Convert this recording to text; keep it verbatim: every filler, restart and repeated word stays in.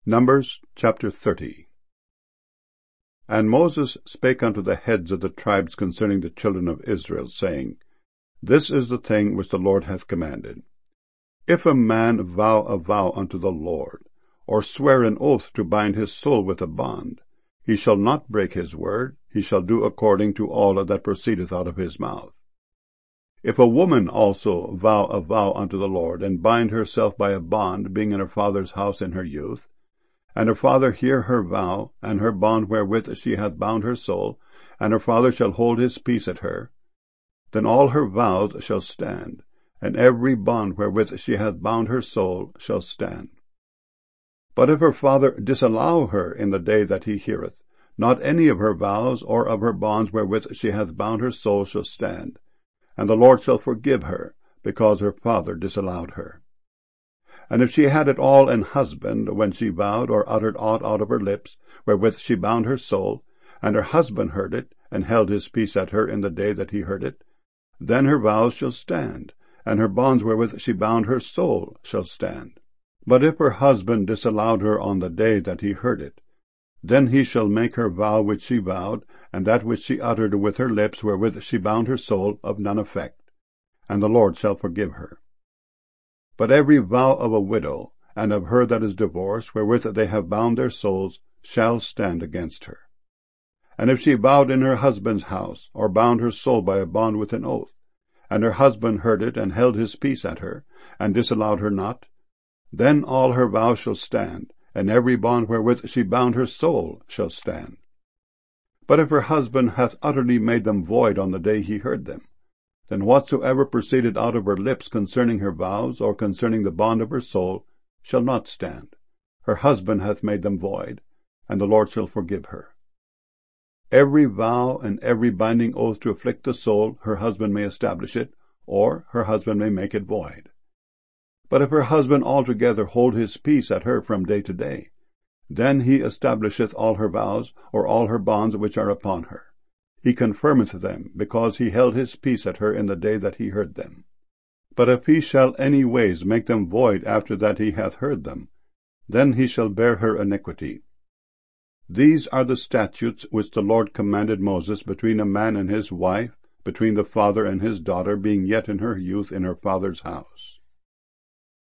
Numbers chapter thirty. And Moses spake unto the heads of the tribes concerning the children of Israel, saying, This is the thing which the Lord hath commanded. If a man vow a vow unto the Lord, or swear an oath to bind his soul with a bond, he shall not break his word, he shall do according to all that proceedeth out of his mouth. If a woman also vow a vow unto the Lord, and bind herself by a bond, being in her father's house in her youth, and her father hear her vow, and her bond wherewith she hath bound her soul, and her father shall hold his peace at her, then all her vows shall stand, and every bond wherewith she hath bound her soul shall stand. But if her father disallow her in the day that he heareth, not any of her vows or of her bonds wherewith she hath bound her soul shall stand, and the Lord shall forgive her, because her father disallowed her. And if she had at all an husband, when she vowed or uttered aught out of her lips, wherewith she bound her soul, and her husband heard it, and held his peace at her in the day that he heard it, then her vows shall stand, and her bonds wherewith she bound her soul shall stand. But if her husband disallowed her on the day that he heard it, then he shall make her vow which she vowed, and that which she uttered with her lips wherewith she bound her soul, of none effect, and the Lord shall forgive her. But every vow of a widow, and of her that is divorced, wherewith they have bound their souls, shall stand against her. And if she vowed in her husband's house, or bound her soul by a bond with an oath, and her husband heard it, and held his peace at her, and disallowed her not, then all her vows shall stand, and every bond wherewith she bound her soul shall stand. But if her husband hath utterly made them void on the day he heard them, then whatsoever proceeded out of her lips concerning her vows, or concerning the bond of her soul, shall not stand. Her husband hath made them void, and the Lord shall forgive her. Every vow and every binding oath to afflict the soul, her husband may establish it, or her husband may make it void. But if her husband altogether hold his peace at her from day to day, then he establisheth all her vows, or all her bonds which are upon her. He confirmeth them, because he held his peace at her in the day that he heard them. But if he shall any ways make them void after that he hath heard them, then he shall bear her iniquity. These are the statutes which the Lord commanded Moses between a man and his wife, between the father and his daughter, being yet in her youth in her father's house.